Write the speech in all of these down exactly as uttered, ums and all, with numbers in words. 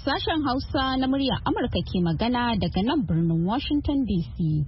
Sashen Hausa na muryar Amurka ke magana daga nan birnin Washington D C.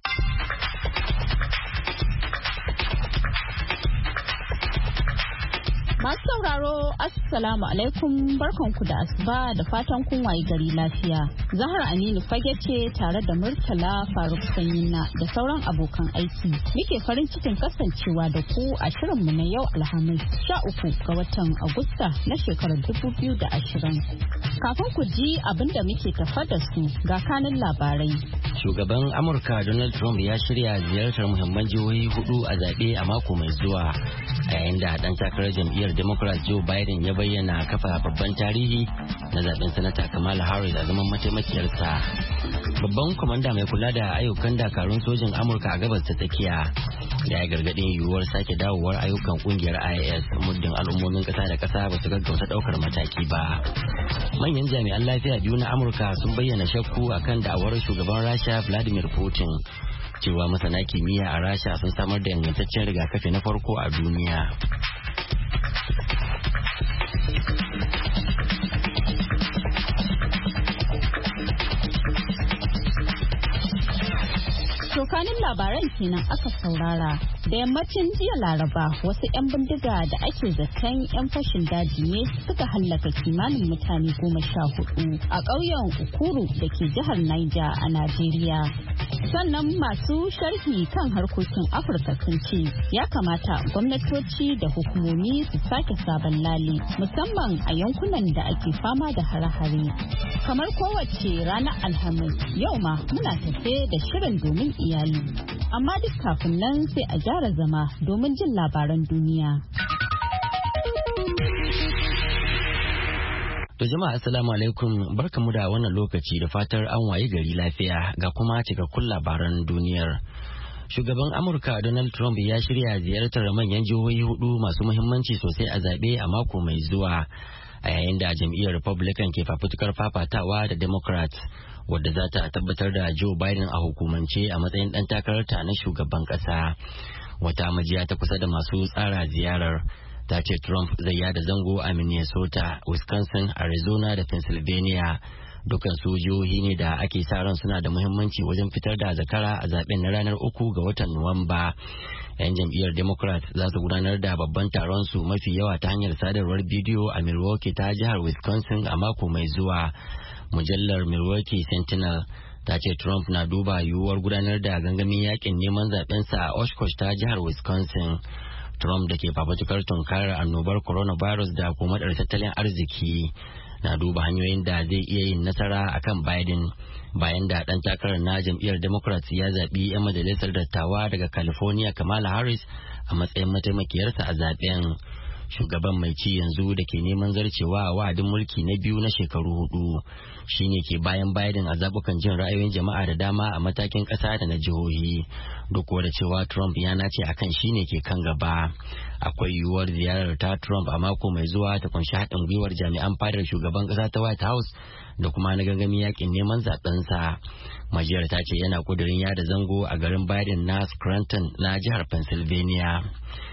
Masu sauraro, Assalamu alaikum, barkanku da asuba da fatan kun waye gari lafiya. Zahra Aminu Fage ce tare da Murtala Faruk Sanyina da sauran abokan aiki. Muke farin cikin kasancewa da ku a shirinmu na yau Alhamis sha uku ga watan Agusta na shekarar dubu biyu da ashirin. Kafin ku ji abin da muke tafa da su ga kanin labarai. Shugaban Amurka Donald Trump ya shirya ziyartar muhimman jihohi hudu a zaɓe a mako mai zuwa, a yayin da ɗan takarar jam'iyyar Democrat Joe Biden ya bayyana kafa babban tarihi na zaben sanata Kamala Harris a zaman mataimakiyarsa. Babban kwamanda mai kula da ayyukan dakarun sojin Amurka a gabas ta tsakiya da ya gargadin yiwuwar sake dawowar ayyukan kungiyar I S muddin al'ummomin kasa da kasa ba su gaggauta daukar mataki ba. Manyan jami'an lafiya biyu na Amurka sun bayyana shakku akan da'awar shugaban Rasha Vladimir Putin cewa masana kimiyya a Rasha sun samar da ingantaccen rigakafi na farko a duniya. Tokanin labaran kenan aka saurara. Da yammacin jiya Laraba, wasu 'yan bindiga da ake zaton 'yan fashin daji ne suka hallaka kimanin mutane goma sha hudu a ƙauyen Ukuru da ke jihar Niger a Najeriya. Sannan masu sharhi kan harkokin Afirka sun ce ya kamata gwamnatoci da hukumomi su sake sabon lale musamman a yankunan da ake fama da hare-hare. Kamar kowace ranar Alhamis, yau ma muna tafe da shirin domin iyali. Amma duk kafin nan sai a gyara zama domin jin labaran duniya. To jama'a assalamu alaikum, barkamu da wannan lokaci da fatar an waye gari lafiya ga kuma cikakkun labaran duniyar. Shugaban Amurka Donald Trump ya shirya ziyartar manyan jihohi hudu masu muhimmanci sosai a zaɓe a mako mai zuwa, a yayin da jam'iyyar Republican ke fafutukar fafatawa da Democrats, wadda za ta tabbatar da Joe Biden a hukumance a matsayin ɗan takararta na shugaban ƙasa. Wata majiya ta kusa da masu tsara ziyarar ta ce Trump zai yada zango a Minnesota, Wisconsin, Arizona da Pennsylvania. Dukan su jihohi ne da ake sa ran suna da muhimmanci wajen fitar da zakara a zaben na ranar uku ga watan Nuwamba. 'Yan jam'iyyar Democrat za su gudanar da babban taron su mafi yawa ta hanyar sadarwar bidiyo a Milwaukee ta jihar Wisconsin a mako mai zuwa. Mujallar Milwaukee Sentinel ta ce Trump na duba yiwuwar gudanar da gangamin yakin neman zabensa a Oshkosh ta jihar Wisconsin. Trump da ke fafutukar tunkarar annobar coronavirus da komadar tattalin arziki na duba hanyoyin da zai iya yin nasara akan Biden bayan da dan takarar na jam'iyyar Democrats ya zaɓi 'yan majalisar dattawa daga California Kamala Harris a matsayin mataimakiyarsa a zaben. Shugaban mai ci yanzu da ke neman zarcewa a wa'adin mulki na biyu na shekaru hudu shine ke bayan Biden a zabukan jin ra'ayoyin jama'a da dama a matakin ƙasa da na jihohi, duk da cewa Trump ya nace akan shine ke kan gaba. Akwai yiwuwar ziyarar ta Trump a mako mai zuwa ta kunshi haɗin gwiwar jami'an fadar shugaban ƙasa ta White House da kuma na gangamin yakin neman zaɓensa. Majiyar ta ce yana kudirin yada zango a garin Biden na Scranton na jihar Pennsylvania.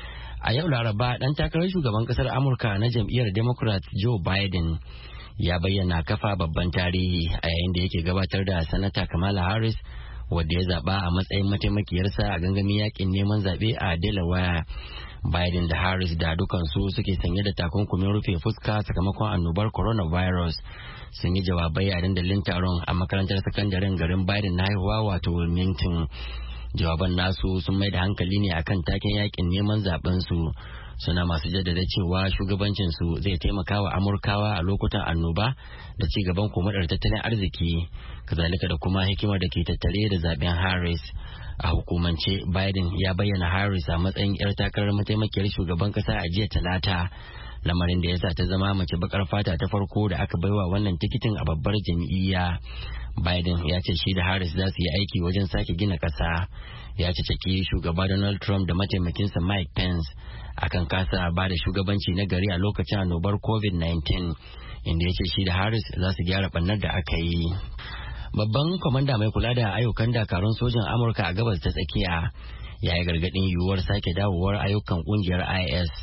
A yau Laraba, ɗan takarar shugaban ƙasar Amurka na jam'iyyar Democrat Joe Biden ya bayyana kafa babban tarihi a yayin da yake gabatar da Sanata Kamala Harris, wadda ya zaɓa a matsayin mataimakiyarsa a gangamin yakin neman zaɓe a Delaware. Biden da Harris da dukansu suke sanye da takunkumin rufe fuska sakamakon annobar coronavirus sun yi jawabai a dandalin taron a makarantar sakandaren garin Biden na haihuwa wato Wilmington. Jawaban nasu sun mai da hankali ne akan taken yakin neman zaben su, suna masu jaddada cewa shugabancin su zai taimaka wa Amurkawa a lokutan annoba da ci gaban komadar tattalin arziki, kazalika da kuma hikimar da ke tattare da zaben Harris. A hukumance, Biden ya bayyana Harris a matsayin 'yar takarar mataimakiyar shugaban kasa a jiya Talata, lamarin da ya sa ta zama mace bakar fata ta farko da aka baiwa wannan tikitin a babbar jam'iyya. Biden ya ce shi da Harris za su yi aiki wajen sake gina ƙasa. Ya ceceki shugaba Donald Trump da mataimakinsa Mike Pence akan kasa ba da shugabanci na gari a lokacin annobar covid nineteen, inda ya ce shi da Harris za su gyara ɓannar da aka yi. Babban kwamanda mai kula da ayyukan dakarun sojin Amurka a gabas ta tsakiya ya yi gargaɗin yiwuwar sake dawowar ayyukan ƙungiyar I S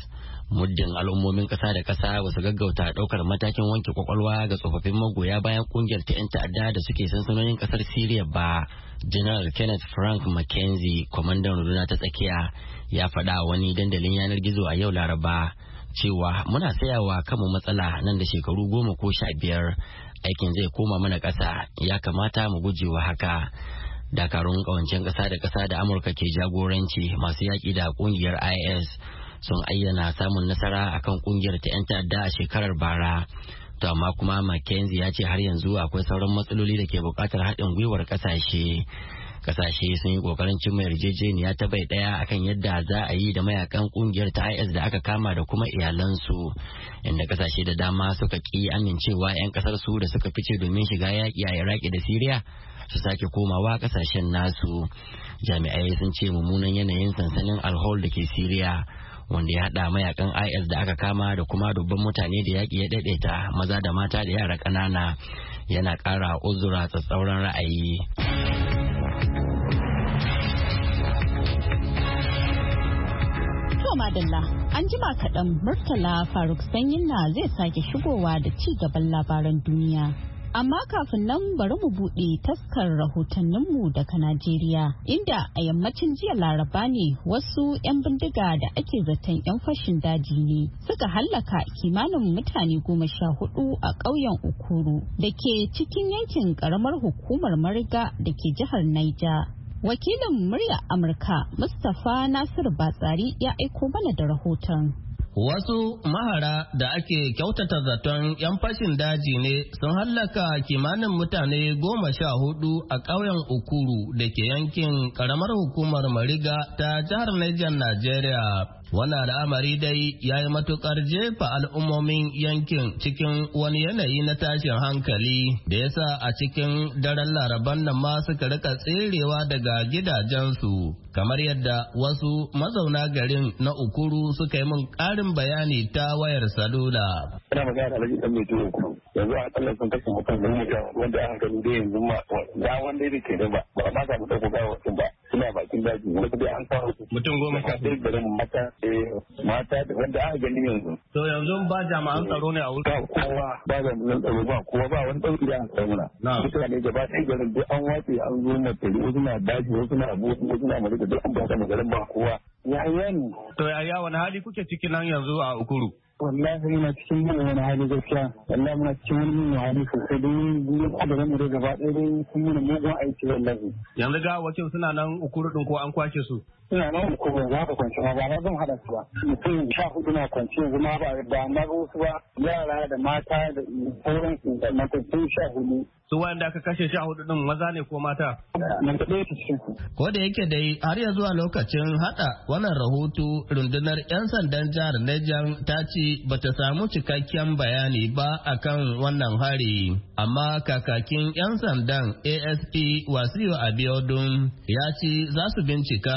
Muddin al'ummomin ƙasa da ƙasa ba su gaggauta ɗaukar matakin wanke kwakwalwa ga tsofaffin magoya bayan ƙungiyar ta 'yan ta'adda da suke sansanonin ƙasar Siriya ba. General Kenneth Frank McKenzie, kwamandan runduna ta tsakiya, ya faɗa wani dandalin yanar gizo a yau Laraba cewa muna sayawa kanmu matsala nan da shekaru goma ko sha biyar aikin zai koma mana ƙasa, ya kamata mu gujewa haka. Dakarun ƙawancen ƙasa da ƙasa da Amurka ke jagoranci masu yaƙi da ƙungiyar I S sun ayyana samun nasara akan ƙungiyar ta 'yan ta'adda a shekarar bara. To amma kuma McKenzie ya ce har yanzu akwai sauran matsaloli da ke buƙatar haɗin gwiwar ƙasashe. Ƙasashe sun yi ƙoƙarin cimma yarjejeniya ta bai ɗaya akan yadda za a yi da mayakan ƙungiyar ta I S da aka kama da kuma iyalansu, inda ƙasashe da dama suka ƙi amincewa 'yan ƙasar su da suka fice domin shiga yaƙi a Iraki da Siriya su sake komawa ƙasashen nasu. Jami'ai sun ce mummunan yanayin sansanin Al-Hol da ke Siriya, wanda ya haɗa mayakan I S da aka kama da kuma dubban mutane da yaƙi ya daidaita maza da mata da yara ƙanana, yana ƙara uzura tsatsauran ra'ayi. To madalla, an jima kaɗan Murtala Faruk Sanyinna zai sake shigowa da ci gaban labaran duniya. Amma kafin nan bari mu buɗe taskar rahotanninmu daga Najeriya, inda a yammacin jiya Laraba ne wasu 'yan bindiga da ake zaton 'yan fashin daji ne suka hallaka kimanin mutane goma sha hudu a ƙauyen Ukuru da ke cikin yankin ƙaramar hukumar Mariga da ke jihar Niger. Wakilin murya Amurka Mustapha Nasiru Batsari ya aiko mana da rahoton. Wasu mahara da ake kyautata zaton 'yan fashin daji ne sun hallaka kimanin mutane goma sha hudu a ƙauyen Ukuru da ke yankin ƙaramar hukumar Mariga ta jihar Niger, Najeriya. Wannan al'amari dai ya yi matukar jefa al'ummomin yankin cikin wani yanayi na tashin hankali da yasa a cikin daren Laraban nan ma suka rika tserewa daga gidajensu, kamar yadda wasu mazauna garin na Ukuru suka yi min ƙarin bayani ta wayar salula. Ina magana da Alhaji Dan Mai Tuwo Ukuru. Yanzu a kallon sun kashe mutum da mutum wanda aka gani dai yanzu ma ga wanda ya ke ba ba ba za mu dauko gawa mutum ba. Suna bakin daji wanda dai an kawo mutum goma sha ɗaya garin mata mata da wanda aka gani yanzu. To yanzu ba jami'an tsaro ne a wurin? Ba kowa ba jami'an tsaro ba kowa ba wani ɗauki da aka samu na. Mutane gaba ɗaya garin duk an wace an zo matari wasu na daji wasu na abu wasu na marika duk an ba ta garin ba kowa. Ya yani. To ya wani hali kuke ciki nan yanzu a Ukuru? Wallahi muna cikin yin wani hali gaskiya, wallahi muna cikin wani yin hali sosai don yin adarin mu da gaba ɗaya dai sun yi mugun aiki wallahi. Yanzu ga wakil suna nan Ukuru ɗin ko an kwace su? Suna nan Ukuru za ka kwanci ma ba na zan haɗa su ba. Mutum sha hudu na kwanci yanzu ma ba da na ga wasu ba, yara da mata da sauran su da matattun sha hudu. Su wanda aka kashe sha hudu din maza ne ko mata? Ko da yake dai har ya zuwa lokacin hada wannan rahoto rundunar 'yan sandan jihar Niger ta ce bata samu cikakken bayani ba akan wannan hari. Amma kakakin 'yan sandan A S P Wasiu Abiodun ya ce za su bincika.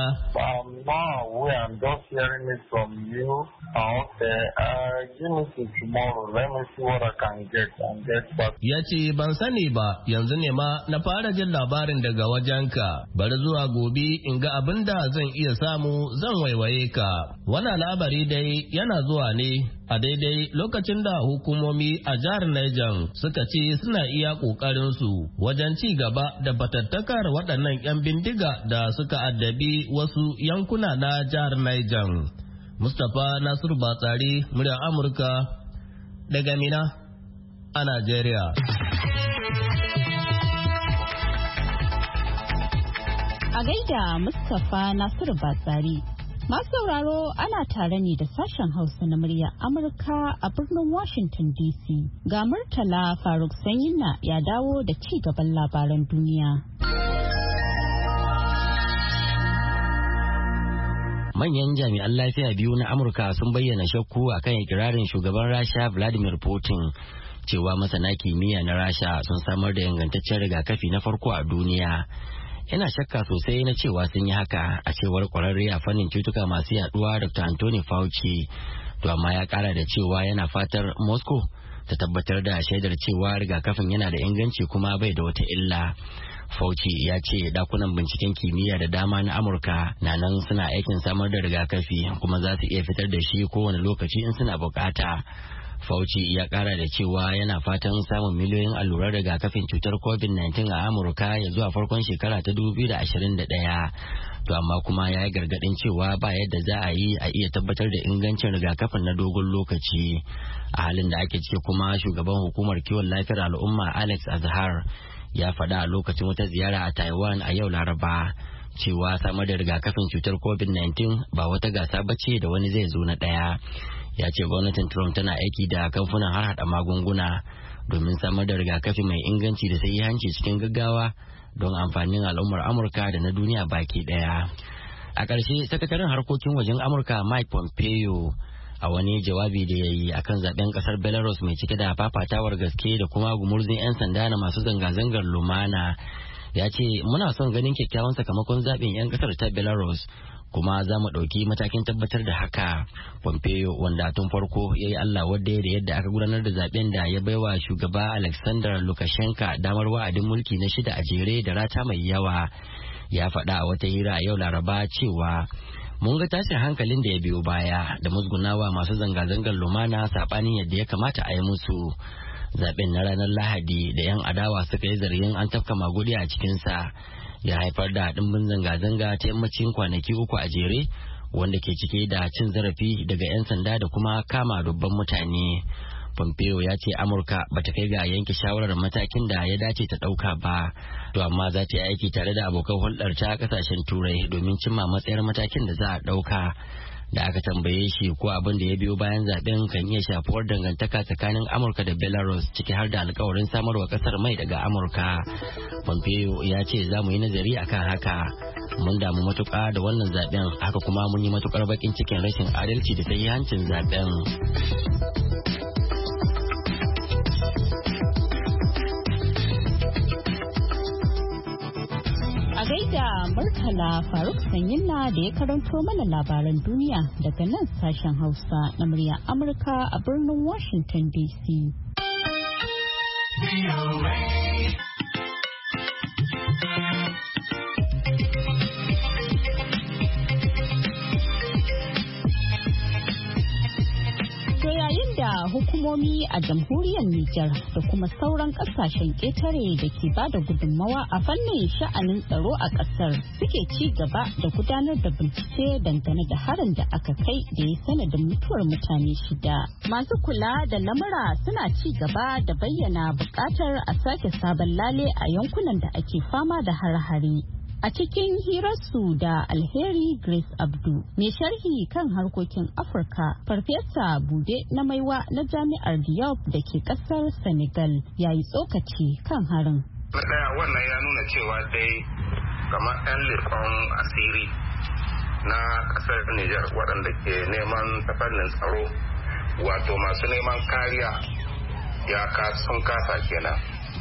Ya ce ban sani ba. Yanzu ne ma na fara jin labarin daga wajenka, bari zuwa gobe in ga abin da zan iya samu zan waiwaye ka. Wannan labari dai yana zuwa ne a daidai lokacin da hukumomi a jihar Niger suka ce suna iya ƙoƙarin su wajen ci gaba da batattakar waɗannan 'yan bindiga da suka addabi wasu yankuna na jihar Niger. Mustapha Nasiru Batsari, muryar Amurka daga Mina a Najeriya. A gaida Mustapha Nasiru Batsari. Masu sauraro ana tare ne da sashen Hausa na murya Amurka a birnin Washington D C. Ga Murtala Faruk Sanyinna ya dawo da ci gaban labaran duniya. Manyan jami'an lafiya biyu na Amurka sun bayyana shakku akan ikirarin shugaban Rasha Vladimir Putin cewa masana kimiyya na Rasha sun samar da ingantaccen rigakafi na farko a duniya. Ina shakka sosai na cewa sun yi haka, a cewar kwararre a fannin cutuka masu yaduwa Doctor Anthony Fauci. To amma ya kara da cewa yana fatar Moscow ta tabbatar da shaidar cewa rigakafin yana da inganci kuma bai da wata illa. Fauci ya ce dakunan binciken kimiyya da dama na Amurka na nan suna aikin samar da rigakafi kuma za su iya fitar da shi kowane lokaci in suna bukata. Fauci ya kara da cewa yana fatan samun miliyoyin allurar rigakafin cutar covid nineteen a Amurka ya zuwa farkon shekara ta dubu biyu da ashirin da ɗaya. To amma kuma ya yi gargadin cewa ba yadda za a yi a iya tabbatar da ingancin rigakafin na dogon lokaci. A halin da ake ciki kuma shugaban hukumar kiwon lafiyar al'umma Alex Azhar ya faɗa a lokacin wata ziyara a Taiwan a yau Laraba cewa samar da rigakafin cutar covid nineteen ba wata gasa bace da wani zai zo na ɗaya. Ya ce gwamnatin Trump tana aiki da kamfunan harhaɗa magunguna domin samar da rigakafi mai inganci da sahihanci cikin gaggawa don amfanin al'ummar Amurka da na duniya baki ɗaya. A ƙarshe, sakataren harkokin wajen Amurka Mike Pompeo a wani jawabi da ya yi akan zaben ƙasar Belarus mai cike da fafatawar gaske da kuma gumurzun 'yan sanda na masu zanga-zangar lumana ya ce muna son ganin kyakkyawan sakamakon zaben 'yan ƙasar ta Belarus kuma za mu ɗauki matakin tabbatar da haka. Pompeo wanda tun farko ya yi Allah wadda da yadda aka gudanar da zaben da ya baiwa shugaba Alexander Lukashenko damar wa'adin mulki na shida a jere da rata mai yawa ya faɗa a wata hira a yau Laraba cewa mun ga tashin hankalin da ya biyo baya da musgunawa masu zanga-zangar lumana saɓanin yadda ya kamata a yi musu. Zaben na ranar Lahadi da 'yan adawa suka yi zargin an tafka magudi a cikinsa ya haifar da ɗimbin zanga-zanga ta yammacin kwanaki uku a jere wanda ke cike da cin zarafi daga 'yan sanda da kuma kama dubban mutane. Pompeo ya ce Amurka bata kai ga yanke shawarar matakin da ya dace ta ɗauka ba, to amma za ta yi aiki tare da abokan hulɗar ta ƙasashen Turai domin cimma matsayar matakin da za a ɗauka. Da aka tambaye shi ko abin da ya biyo bayan zaben kan iya shafuwar dangantaka tsakanin Amurka da Belarus ciki har da alkawarin samarwa kasar mai daga Amurka. Pompeo ya ce za mu yi nazari akan haka. Mun damu matuƙa da wannan zaben haka kuma mun yi matuƙar bakin cikin rashin adalci da sahihancin zaben. A gaida Murtala Faruk Sanyinna da ya karanto mana labaran duniya daga nan sashen Hausa na muryar Amurka a birnin Washington D C. Hukumomi a jamhuriyar Nijar da kuma sauran kasashen ƙetare da ke ba da gudunmawa a fannin sha'anin tsaro a ƙasar suke ci gaba da gudanar da bincike dangane da harin da aka kai da ya sanadin mutuwar mutane shida. Masu kula da lamura suna ci gaba da bayyana buƙatar a sake sabon lale a yankunan da ake fama da har-hari. A cikin hirarsu da Alheri Grace Abdu, mai sharhi kan harkokin Afirka, Farfesa Bude na Maiwa na Jami'ar Diop da ke kasar Senegal ya yi tsokaci kan harin. Na ɗaya wannan ya nuna cewa dai kamar 'yan leƙon asiri na ƙasar Nijar waɗanda ke neman tafannin tsaro wato masu neman kariya ya sun kasa kenan.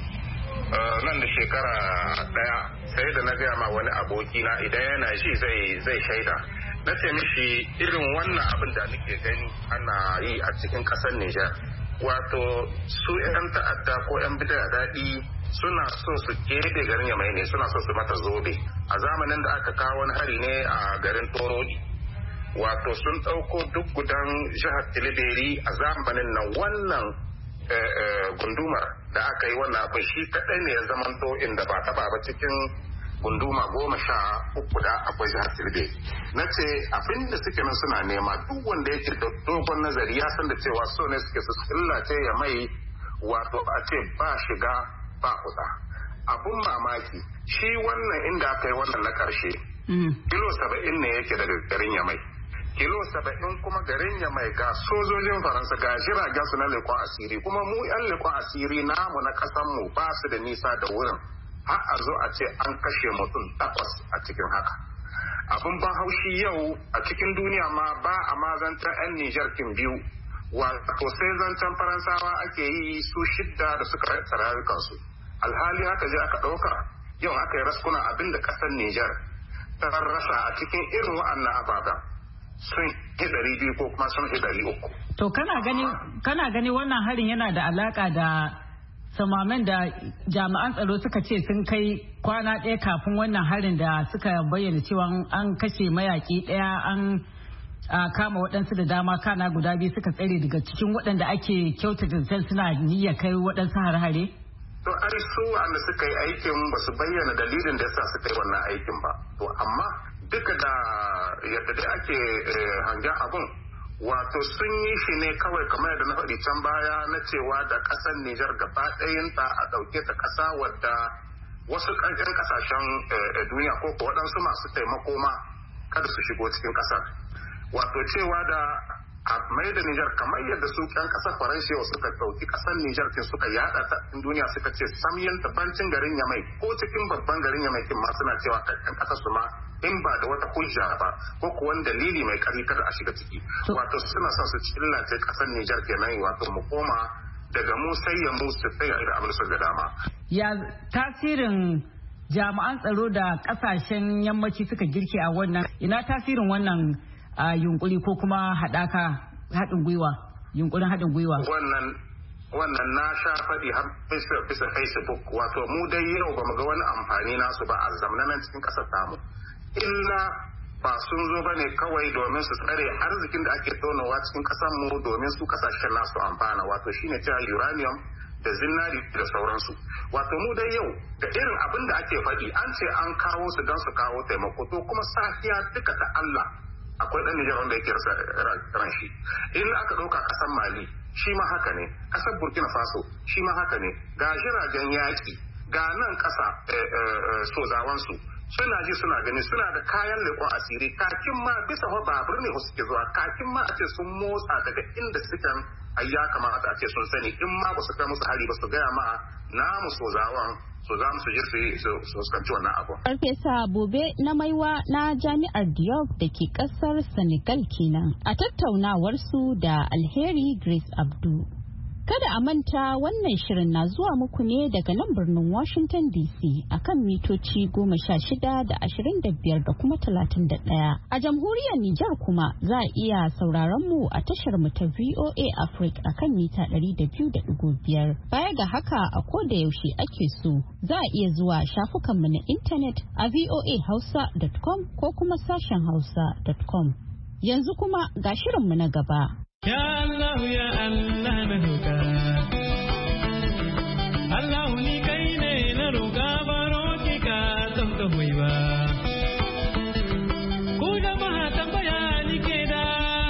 Nan da shekara ɗaya sai da na gaya ma wani abokina idan yana shi zai shaida na ce mishi irin wannan abin da nake gani ana yi a cikin ƙasar Nijar wato su 'yan ta'adda ko 'yan bid'a daɗi suna so su kebe garin Yamai ne suna so su mata zobe a zamanin da aka kawo wani hari ne a garin Torodi wato sun ɗauko duk gudan jihar Tilibiri a zamanin nan wannan gundumar da aka yi wannan abin shi kaɗai ne ya zamanto inda ba taɓa ba cikin gunduma goma sha uku da akwai jihar Tilbe. Na ce abin da suke nan suna nema duk wanda yake da dogon nazari ya san da cewa so ne suke su tsillace ya mai wato a ce ba shiga ba kuɗa. Abun mamaki shi wannan inda aka yi wannan na ƙarshe kilo saba'in ne yake daga garin Yamai. Kilo saba'in kuma garin Yamai ga sojojin Faransa ga jiragen su na leƙon asiri kuma mu 'yan leƙon asiri namu na ƙasanmu ba su da nisa da wurin. Har a zo a ce an kashe mutum takwas a cikin haka. Abin ban haushi yau a cikin duniya ma ba a mazantar 'yan Nijar kin biyu. Wato sai zancen Faransawa ake yi su shidda da suka rasa kansu. Alhali haka je aka ɗauka yau aka yi raskuna abin da ƙasar Nijar ta rasa a cikin irin wa'annan ababen. Sun yi ɗari biyu ko kuma sun yi ɗari uku. To kana gani kana gani wannan harin yana da alaka da samamen da jami'an tsaro suka ce sun kai kwana ɗaya kafin wannan harin da suka bayyana cewa an kashe mayaki ɗaya an kama waɗansu da dama kana guda biyu suka tsare daga cikin waɗanda ake kyautata zaton suna niyyar kai waɗansu har-hare? To ai su wanda suka yi aikin ba su bayyana dalilin da yasa suka yi wannan aikin ba. To amma duka da yadda dai ake hangen abun wato sun yi shi ne kawai kamar yadda na faɗi can baya na cewa da ƙasar Nijar gaba ɗayanta a ɗauke ta ƙasa wadda wasu ƙanƙan ƙasashen duniya ko ko waɗansu masu taimako ma kada su shigo cikin ƙasar. Wato cewa da a mai da Nijar kamar yadda su ƴan ƙasar Faransa suka ɗauki ƙasar Nijar kin suka yaɗa ta duniya suka ce samyan tabancin garin Yamai ko cikin babban garin Yamai kin ma suna cewa ƴan ƙasar su ma in ba da wata hujja ba ko ko wani dalili mai ƙarfi kada a shiga ciki. Wato suna son su cillace ƙasar Nijar kenan wato mu koma daga mu sai ya mu su sai da abin su da dama. Ya tasirin jami'an tsaro da ƙasashen yammaci suka girke a wannan ina tasirin wannan a yunkuri ko kuma haɗaka haɗin gwiwa yunkurin haɗin gwiwa wannan wannan na sha faɗi har bisa Facebook wato mu dai yau ba mu ga wani amfani nasu ba a zamanan cikin ƙasar tamu illa ba sun zo bane kawai domin su tsare arzikin da ake tonowa cikin ƙasar mu domin su kasashen nasu amfana wato shine cewa uranium da zinari da sauransu wato mu dai yau da irin abin da ake faɗi an ce an kawo su don su kawo taimako to kuma safiya duka ta Allah akwai dan Nijar wanda yake rasa ran shi in aka dauka kasar Mali shi ma haka ne kasar Burkina Faso shi ma haka ne ga jiragen yaki ga nan kasa sozawan su suna ji suna gani suna da kayan leƙon asiri kakin ma bisa babur ne suke zuwa kakin ma a ce sun motsa daga inda suke ai ya kamata a ce sun sani in ma ba su kai musu hari ba su gaya ma namu sozawan so za mu su je su fuskanci wannan abu. Farfesa Bobe na Maiwa na Jami'ar Diop da ke kasar Senegal kenan a tattaunawar su da Alheri Grace Abdu. Kada a manta wannan shirin na zuwa muku ne daga nan birnin Washington D C akan mitoci goma sha shida da ashirin da biyar da kuma talatin da ɗaya. A jamhuriyar Nijar kuma za a iya sauraron mu a tashar mu ta V O A Africa akan mita ɗari da biyu da ɗigo biyar. Baya ga haka a koda yaushe ake so za a iya zuwa shafukan mu na intanet a v o a hausa dot com ko kuma sashen hausa dot com. Yanzu kuma ga shirin mu na gaba. Ya Allah ya Allah na roƙa Allah ni kai ne na roƙa baro ki ka san ka hoyi ba ku jama'a tambaya ni ke da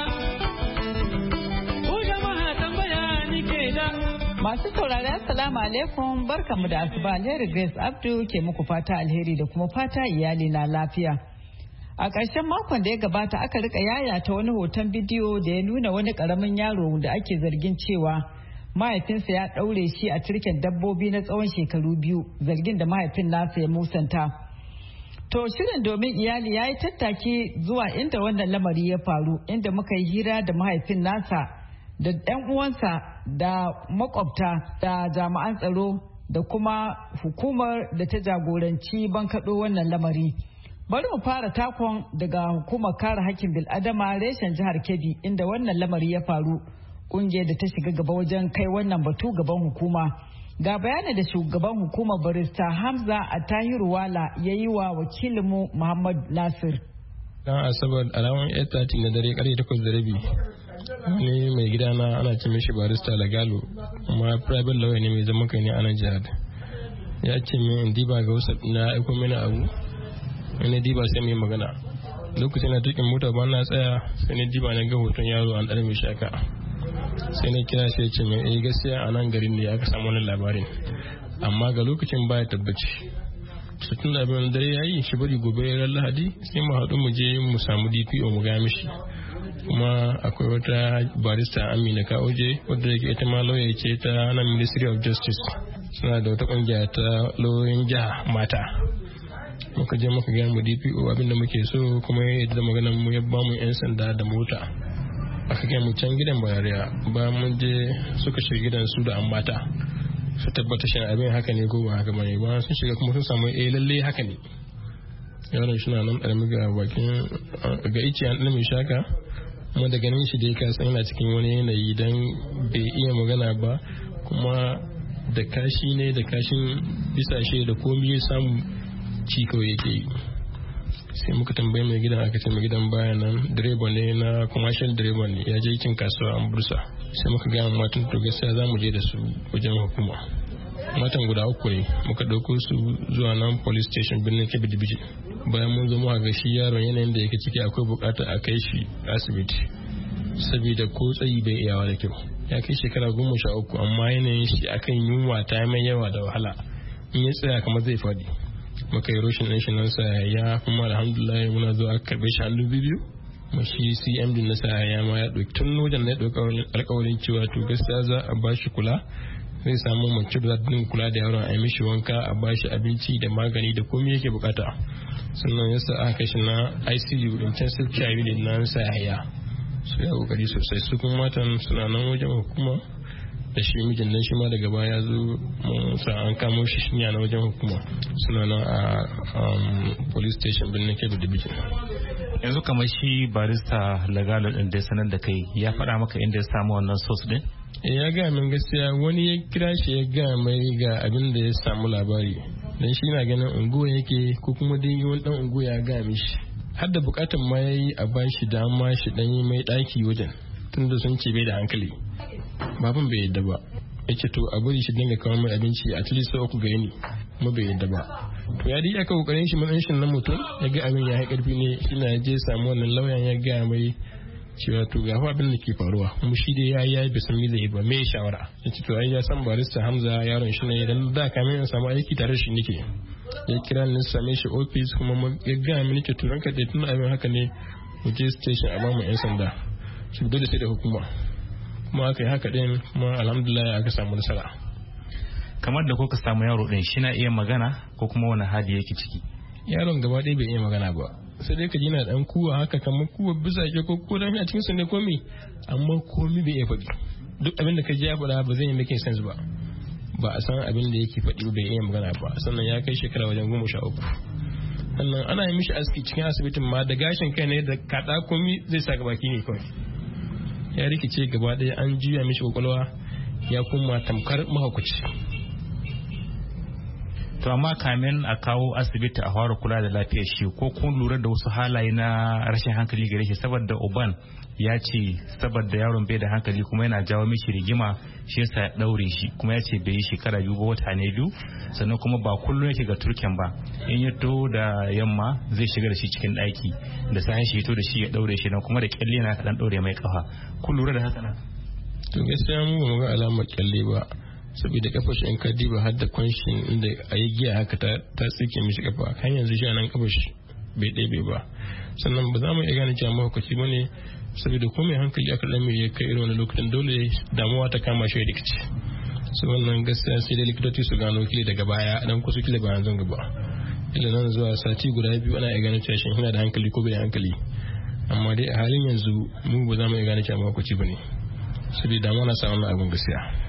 ku jama'a tambaya ni ke da masu saurari assalamu alaikum barkamu da asuba Alheri Grace Abdu ke muku fata alheri da kuma fata iyali na lafiya. A ƙarshen makon da ya gabata aka rika yayata wani hoton bidiyo da ya nuna wani ƙaramin yaro da ake zargin cewa mahaifinsa ya ɗaure shi a turken dabbobi na tsawon shekaru biyu zargin da mahaifin nasa ya musanta. To shirin domin iyali ya yi tattaki zuwa inda wannan lamari ya faru inda muka yi hira da mahaifin nasa da ɗan uwansa da makwabta da jami'an tsaro da kuma hukumar da ta jagoranci bankaɗo wannan lamari. Bari mu fara takon daga hukumar kare hakkin bil'adama reshen jihar Kebbi inda wannan lamari ya faru. Kungiyar da ta shiga gaba wajen kai wannan batu gaban hukuma. Ga bayani da shugaban hukumar barista Hamza Attahiru Wala ya yi wa wakilinmu Muhammad Nasir. Dan Asabar alamun eight thirty na dare karfe takwas da rabi. Wani mai gidana ana ce mishi barista Lagalo kuma private lawyer ne mai zaman kai ne a nan jihar. Ya ce min in diba ga wasu na aiko mini abu. Wani diba sai mai magana lokacin na tukin mota ba na tsaya sai na diba na ga hoton yaro an ɗarme shi aka sai na kira sai ce mai eh gaskiya a nan garin ne aka samu wani labarin amma ga lokacin baya tabbaci su tun da abin dare ya yi shi bari gobe ran lahadi sai mu haɗu mu je mu samu D P O mu ga mishi kuma akwai wata barista Amina Kaoje wadda yake ita ma lawyer ce ta nan Ministry of Justice suna da wata kungiya ta lauyoyin jiha mata muka je muka gaya mu D P O abinda muke so kuma ya yadda maganar mu ya ba mu yan sanda da mota aka gaya mu can gidan bayariya ba mun je suka shiga gidan su da an mata su tabbata shi abin haka ne ko ba haka bane ba sun shiga kuma sun samu eh lalle haka ne yaron shi na nan ɗarmi ga bakin ga ice an ɗarmi shaka kuma da ganin shi da ya kasa yana cikin wani yanayi dan bai iya magana ba kuma da kashi ne da kashin bisashe da komai ya samu ci kawai yake yi. Sai muka tambaye mai gidan, aka ce mai gidan baya nan, direba ne na commercial direba ne, ya je cin kasuwa an bursa. Sai muka gaya matan to gaskiya za mu je da su wajen hukuma. Matan guda uku ne muka ɗauko su zuwa nan police station birnin Kebbi Division. Bayan mun zo muka ga shi yaron yanayin da yake ciki akwai bukatar a kai shi asibiti saboda ko tsayi bai iyawa da kyau. Ya kai shekara goma sha uku amma yanayin shi akan yunwa ta mai yawa da wahala, in ya tsaya kamar zai faɗi. Muka yi roshin ɗin shi nan sa ya kuma alhamdulillah muna zuwa aka karɓe shi hannu biyu. Kuma shi C M D na sa ya ma ya ɗauki tun wajen na ya ɗauki alƙawarin cewa to gaskiya za a ba shi kula, zai samu mace da zata kula da yaron, a yi mishi wanka, a ba shi abinci da magani da komai yake bukata. Sannan yasa aka kai shi na I C U intensive care unit na sa ya su ya kokari sosai. Su kuma matan suna nan wajen hukuma da shi mijin nan shi ma daga baya ya zo mun sa an kamo shi shi na wajen hukuma, suna nan a police station birnin Kebbi Division. Yanzu kamar shi barista Lagalo din da sanar da kai ya faɗa maka inda ya samu wannan source din? Ya ga min gaskiya wani ya kira shi ya ga mai ga abin da ya samu labari, dan shi na ganin unguwa yake ko kuma dai wani dan unguwa ya ga mishi, har da bukatan ma yayi a bashi dama shi dan yi mai daki wajen, tunda sun ce bai da hankali. Baban bai yadda ba, yace to a bari shi dinga kawo mai abinci at least sau uku ga yini, kuma bai yadda ba. To ya dai aka kokarin shi matsayin shi na mutum, ya ga abin ya karfi ne, shi na je samu wannan lauyan ya ga mai cewa to ga abin da ke faruwa, kuma shi dai yayi yayi bisan mi zai ba mai shawara. Yace to ai ya san barista Hamza yaron shi ne, dan da kamin in samu aiki tare shi nake. Ya kira ni same shi office kuma ya ga mini ce to ranka dai tun abin haka ne mu je station a ba mu yan sanda. Shi dole sai da hukuma. Kuma aka yi haka din kuma alhamdulillah aka samu nasara. Kamar da kuka samu yaro din shi na iya magana ko kuma wani hali yake ciki? Yaron gaba ɗaya bai iya magana ba, sai dai ka ji na dan kuwa haka kamar kuwa bisa ke ko ko dan a cikin su ne komai, amma komai bai iya faɗi. Duk abin da ka ji ya faɗa ba zai yi making sense ba, ba a san abin da yake faɗi bai iya magana ba. Sannan ya kai shekara wajen goma sha uku. Sannan ana yi mishi aski cikin asibitin ma da gashin kai ne da kaɗa komai zai sa baki ne kawai. Ya rikice gaba ɗaya, an juya mishi kwakwalwa ya kuma tamkar mahaukaci. To amma kamin a kawo asibiti a fara kula da lafiyar shi, ko kun lura da wasu halaye na rashin hankali gare shi? Saboda uban ya ce saboda yaron bai da hankali kuma yana jawo mishi rigima, shi yasa ya daure shi, kuma ya ce bai yi shekara biyu ba, wata ne biyu. Sannan kuma ba kullum yake ga turken ba, in ya to da yamma zai shiga da shi cikin ɗaki, da sahin shi ya to da shi ya daure shi nan kuma da kyalle na kaɗan daure mai kafa. Kun lura da haka nan? To gaskiya mu ba mu ga alamar kyalle ba, saboda kafar shi in ka diba har da kwanshin inda a yi giya haka ta tsike mishi kafa, kan yanzu shi nan kafar shi bai ɗebe ba. Sannan ba za mu iya gane cewa mahaukaci ba ne, saboda ko mai hankali aka ɗan ya kai irin wani lokutan dole damuwa ta kama shi da rikici. Su wannan gaskiya sai dai likitoci su gano kila daga baya, dan kusa kila ba yanzu gaba, kila nan zuwa sati guda biyu ana iya gane cewa shi yana da hankali ko bai da hankali. Amma dai a halin yanzu mu ba za mu iya gane cewa mahaukaci ba ne, saboda damuwa na sa wannan abin gaskiya.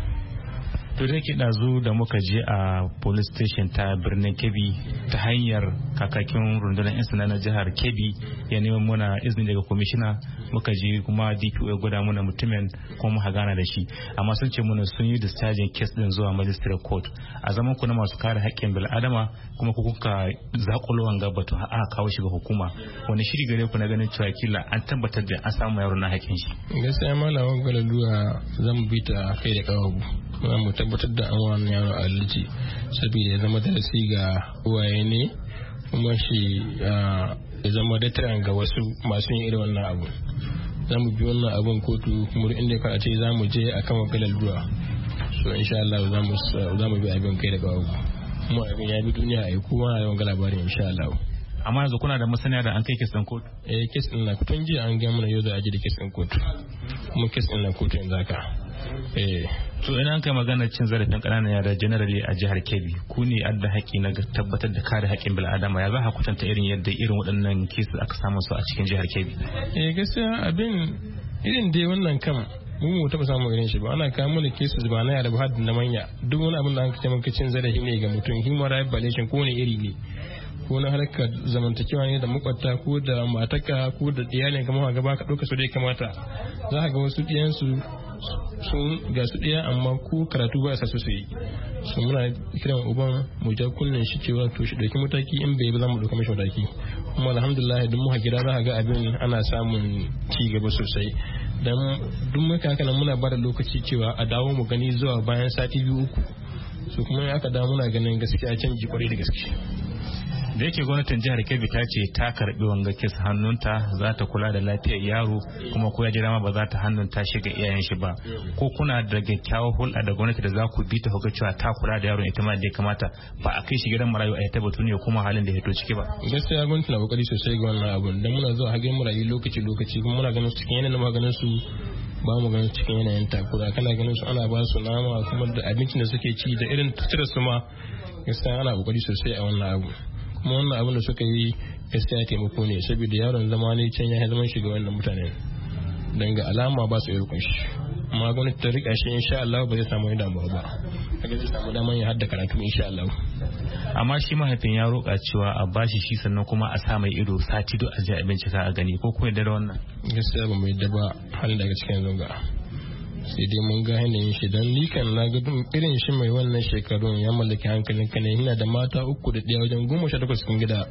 To da ke ɗazu da muka je a police station ta birnin Kebbi ta hanyar kakakin rundunar 'yan sanda na jihar Kebbi ya neman muna izini daga kwamishina, muka je kuma D P O ya gwada muna mutumin kuma muka gana da shi, amma sun ce muna sun yi discharging case din zuwa magistrate court. A zaman ku na masu kare haƙƙin bil'adama kuma ku kuka zakulo wanga batun a kawo shi ga hukuma, wani shiri gare ku na ganin cewa kila an tabbatar da an samu yaro na haƙƙin shi? Gaskiya malaman galaduwa zan bi ta kai da kawo, za mu tabbatar da an wani yaro aliji saboda ya zama darasi ga uwaye ne, kuma shi ya zama dataran ga wasu masu yin irin wannan abu. Za mu bi wannan abun kotu, kuma inda ka ce za mu je a kan wakalar duwa, so insha Allah za mu bi abin kai da kawo, kuma abin ya bi duniya a yi kowa a yawan ga labarin insha Allah. Amma yanzu kuna da masaniya da an kai kes ɗin kotu? Eh, kes ɗin na kutun jiya an gaya mana yau da aji da kes ɗin kotu, kuma kes ɗin na kotu yanzu haka. Eh. To ina kai magana cin zarafin ƙananan yara generally a jihar Kebbi, ku ne adda haƙƙi na tabbatar da kare haƙƙin bil'adama, ya za ka kwatanta irin yadda irin waɗannan kesu aka samu su a cikin jihar Kebbi? Eh gaskiya abin irin dai wannan kam mu mu taɓa samun irin shi ba, ana kawo mana kesu ba na yara ba har da na manya, duk wani abin da an kace maka cin zarafi ne ga mutum, human rights violation ko ne iri ne, ko na harkar zamantakewa ne da makwabta ko da mataka ko da iyalin kamar ga baka ɗauka su da ya kamata, za ka ga wasu ɗiyansu sun ga su ɗaya amma ko karatu ba sa su su yi su muna kiran uban mu ja kunnen shi cewa to shi ɗauki mataki in bai ba za mu ɗauka mashi mataki kuma alhamdulillah duk muka gida za ga abin ana samun ci gaba sosai dan duk muka haka nan muna bada lokaci cewa a dawo mu gani zuwa bayan sati biyu uku su kuma aka dawo muna ganin gaskiya canji kwarai da gaske. Da yake gwamnatin jihar Kebbi ta ce ta karbi wanga kis hannunta za ta kula da lafiyar yaro kuma ko ya ji dama ba za ta hannunta shi ga iyayen shi ba ko kuna da kyakkyawar hulɗa da gwamnati da za ku bi ta ga cewa ta kula da yaron ita ma da ya kamata ba a kai shi gidan marayu a tabbatu ne kuma halin da ya to ciki ba. Gaskiya gwamnati na kokari sosai ga wannan abun dan muna zuwa hagen marayu lokaci lokaci kuma muna ganin su cikin yanayin maganin su ba mu ganin cikin yanayin takura kana ganin su ana ba su nama kuma da abincin da suke ci da irin tattara su ma gaskiya ana kokari sosai a wannan abu. Kuma wannan abin da suka yi gaskiya taimako ne saboda yaron zama ne can ya zama shiga wannan mutane dan ga alama ba su yi rukun shi amma gwamnati ta rika shi insha Allah ba zai samu wani damuwa ba kaga zai samu daman ya hadda karatu insha Allah. Amma shi mahaifin ya roƙa cewa a bashi shi sannan kuma a sa mai ido sati duk a je a bincika a gani ko kuma yadda da wannan gaskiya ba mu yadda ba halin daga cikin zunga sai dai mun ga yanayin shi don ni kan na ga irin shi mai wannan shekarun ya mallaki hankalin ka ne yana da mata uku da ɗaya wajen goma sha takwas cikin gida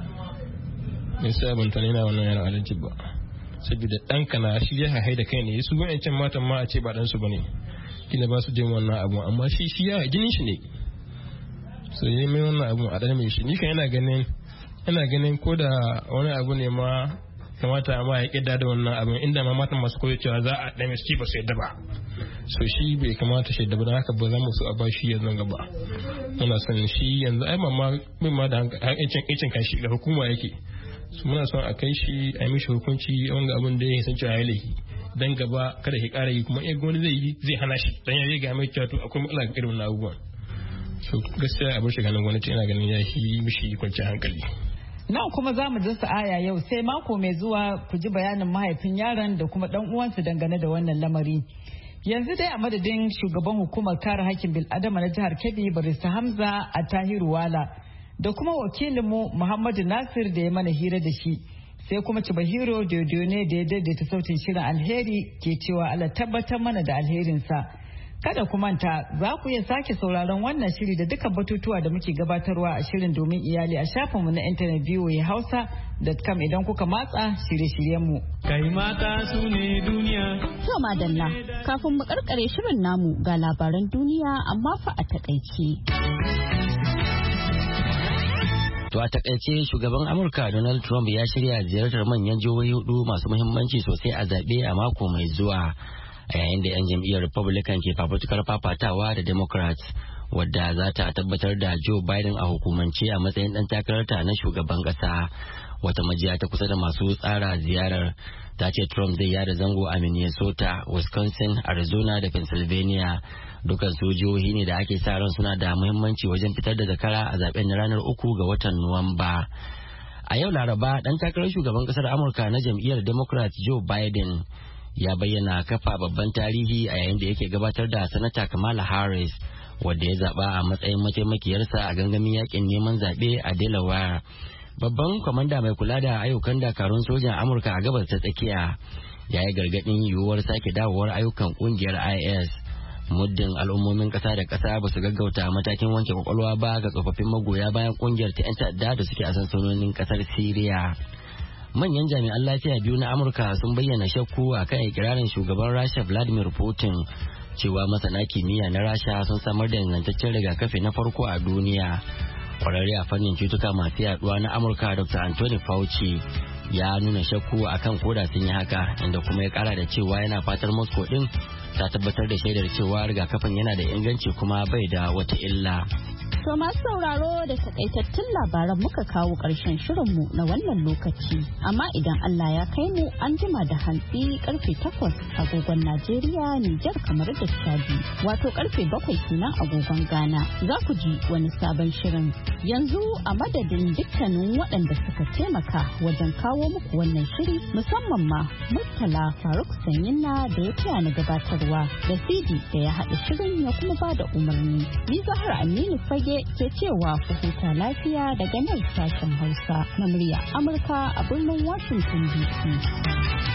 mai sabon ta yana wannan yana alaji ba saboda ɗanka na shi ya haihai da kai ne su wa'ancan matan ma a ce ba ɗansu ba ne kila ba su jin wannan abu amma shi shi ya jinin shi ne so yi mai wannan abu a ɗan mai shi ni kan yana ganin yana ganin ko da wani abu ne ma kamata ma ya kidda da wannan abin inda ma matan masu koyo cewa za a ɗaya shi ba su yadda ba so shi bai kamata shi yadda ba don haka ba za mu so a ba shi yanzu gaba muna son shi yanzu ai mamma min ma da hankacin icin kan shi da hukuma yake su muna son a kai shi a yi mishi hukunci wanga abin da ya san cewa ya laifi dan gaba kada shi ƙara yi kuma in wani zai yi zai hana shi dan ya ga mai cewa to akwai matsala ga irin wannan abubuwan so gaskiya abin shi ganin gwamnati ina ganin ya yi mishi kwanciyar hankali. Nan kuma za mu dasa aya yau sai mako mai zuwa ku ji bayanin mahaifin yaron da kuma dan uwansa dangane da wannan lamari. Yanzu dai a madadin shugaban hukumar kare hakkin bil'adama na jihar Kebbi Barista Hamza a Tahiru Wala da kuma wakilinmu Muhammadu Nasir da ya mana hira da shi sai kuma Cibahiro Dodone da ya daidaita sautin shirin alheri ke cewa Allah tabbatar mana da alherinsa. Kada ku manta za ku iya sake sauraron wannan shiri da dukkan batutuwa da muke gabatarwa a shirin domin iyali a shafinmu na intanet v o a hausa dot com idan kuka matsa shirye-shiryenmu. Kai mata su ne duniya. Yau madalla kafin mu karkare shirin namu ga labaran duniya amma fa a takaice. To a takaice shugaban Amurka Donald Trump ya shirya ziyartar manyan jihohi hudu masu muhimmanci sosai a zaɓe a mako mai zuwa. A yayin da 'yan jam'iyyar Republican ke fafutukar fafatawa da Democrats wadda za ta tabbatar da Joe Biden a hukumance a matsayin ɗan takararta na shugaban ƙasa. Wata majiya ta kusa da masu tsara ziyarar ta ce Trump zai yada zango a Minnesota, Wisconsin, Arizona da Pennsylvania. Dukan su jihohi ne da ake sa ran suna da muhimmanci wajen fitar da zakara a zaben ranar uku ga watan Nuwamba. A yau Laraba, ɗan takarar shugaban ƙasar Amurka na jam'iyyar Democrats Joe Biden ya bayyana kafa babban tarihi a yayin da yake gabatar da sanata Kamala Harris wadda ya zaba a matsayin mataimakiyarsa a gangamin yakin neman zaɓe a Delaware. Babban kwamanda mai kula da ayyukan dakarun sojan Amurka a gabas ta tsakiya ya yi gargaɗin yiwuwar sake dawowar ayyukan kungiyar I S muddin al'ummomin ƙasa da ƙasa ba su gaggauta matakin wanke kwakwalwa ba ga tsofaffin magoya bayan kungiyar ta 'yan ta'adda da suke a sansanonin ƙasar Siriya. Manyan jami'an lafiya biyu na Amurka sun bayyana shakku a kan ikirarin shugaban Rasha Vladimir Putin cewa masana kimiyya na Rasha sun samar da ingantaccen rigakafi na farko a duniya. Kwararre a fannin cutuka masu yaduwa na Amurka Doctor Anthony Fauci ya nuna shakku a kan koda sun yi haka inda kuma ya kara da cewa yana fatar Moscow din ta tabbatar da shaidar cewa rigakafin yana da inganci kuma bai da wata illa. To masu sauraro da takaitattun labaran muka kawo ƙarshen shirinmu na wannan lokaci. Amma idan Allah ya kai mu an jima da hantsi karfe takwas agogon Najeriya, Nijar kamar da Chadi. Wato karfe bakwai kenan agogon Ghana. Za ku ji wani sabon shirin. Yanzu a madadin dukkanin waɗanda suka taimaka wajen kawo muku wannan shiri musamman ma Murtala Faruk Sanyinna da ya taya na gabatarwa da Sidi da ya haɗa shirin ya kuma ba da umarni. Ni Zahra Aminu Fage ke cewa ku huta lafiya daga nan sashen Hausa na murya Amurka a birnin Washington D C.